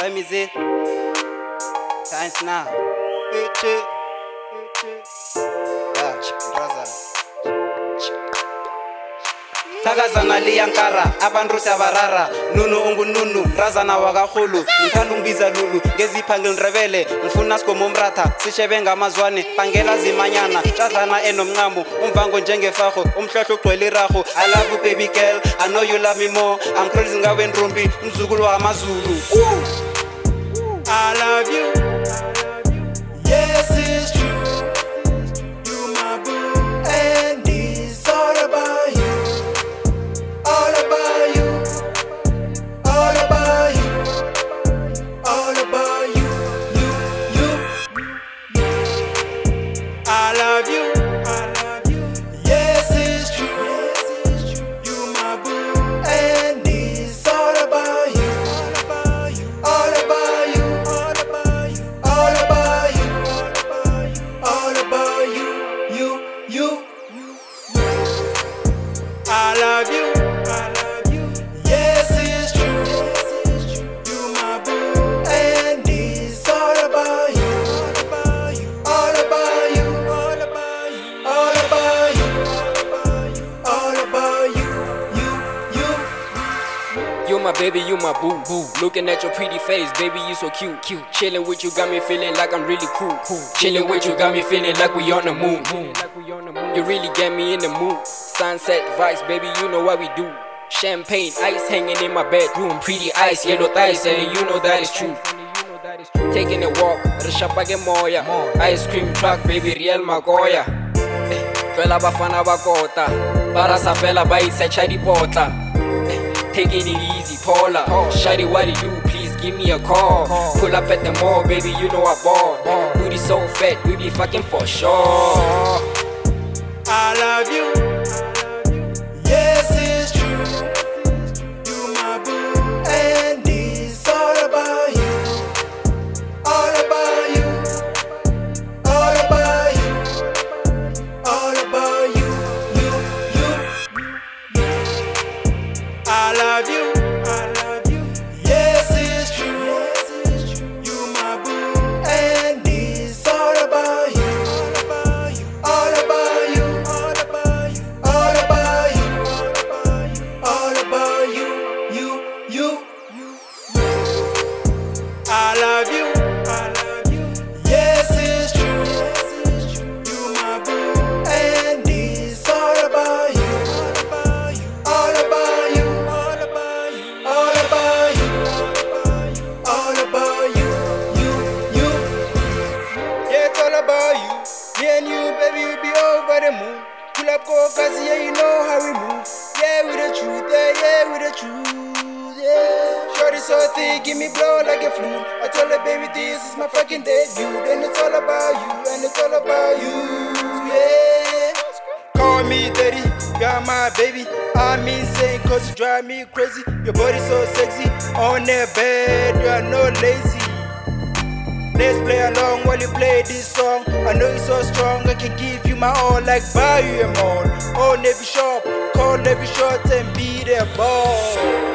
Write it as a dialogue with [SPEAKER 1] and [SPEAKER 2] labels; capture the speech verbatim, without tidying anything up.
[SPEAKER 1] time is it? Time's now. Yeah, Razana. Takazana liyankara, abantu siyabarara. Nunu ungu nunu, Razana wakakhulu. Ngithanda ungibiza lulu, ngeziphange ngirebele. Ngifuna sikomo umratha, sishebe ngamazwane. Bangela zimanyana, tadlana enomncamo. Umvango njengefago, umhlahlo ugcwele irago. I love you baby girl, I know you love me more. I'm crazy ngawe nrumbi, mzukulu wamaZulu. I love you. Yes, it's true. You my boo, and it's all about you. All about you. All about you. All about you. You, you, you. I love you. I love you. Yes, it's true. Yes, it's true. You my boo, and it's all about you. All about you. All about you. All about you. All about you. You, you. I love you. I love you. Yes, it's true. Yes, it's true. You my boo, and it's all about you. All about you. All about you. All about you. All about you. You, you.
[SPEAKER 2] You my baby, you my boo, boo. Looking at your pretty face, baby, you so cute, cute. Chilling with you got me feeling like I'm really cool, cool. Chilling with you got me feeling like we on the moon. You really get me in the mood. Sunset vibes, baby, you know what we do. Champagne ice hanging in my bedroom. Pretty eyes, yellow thighs, and you know that is true. Taking a walk, Rishapage Moya. Ice cream truck, baby, real Magoya. Fela bafana bakota, para sa fela ba itsa chadi pota. Taking it easy, Paula. Shawty, what do you do? Please give me a call. Pull up at the mall, baby, you know I ball. Booty so fat, we be fucking for sure.
[SPEAKER 1] I love you. Yes, it's true. You my boo, and it's all about you. All about you. All about you. All about you. You, you. I love you. I love you. Yes, it's true. Yes, it's true. You my boo, and it's all about you. All about you. All about you. All about you. All about you. You, you. I love you. I love you. Yes, it's true. Yes, it's true. You my boo, and it's all about you. All about you. All about you. All about you. All about you. You, you. Yeah, it's all about you. Me and you, baby, we be over the moon. Pull up, go, cause yeah, you know how we move. Yeah, with the truth, yeah, yeah, with the truth, yeah. Shorty so thick, give me blow like a flute. I told her, baby, this is my fucking debut. And it's all about you, and it's all about you, yeah. Call me daddy, you're my baby. I'm insane, cause you drive me crazy. Your body so sexy, on the bed, you are no lazy. Let's play along while you play this song. I know you're so strong, I can give you my all. Like buy you a mall, or Navy shop, call Navy short and be their boss.